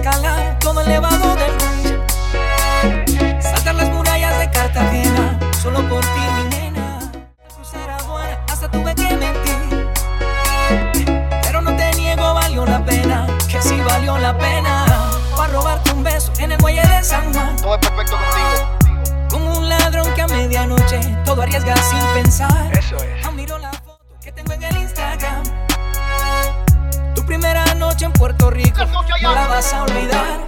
escalar todo elevado del mar, saltar las murallas de Cartagena, solo por ti, mi nena. Cruzar aduana, hasta tuve que mentir, pero no te niego, valió la pena, que sí valió la pena. Para robarte un beso en el muelle de San Juan, todo es perfecto contigo. como un ladrón que a medianoche todo arriesga sin pensar. Eso es. Aún miro la foto que tengo en el Instagram. Tu primera noche en Puerto Rico, no la vas a olvidar.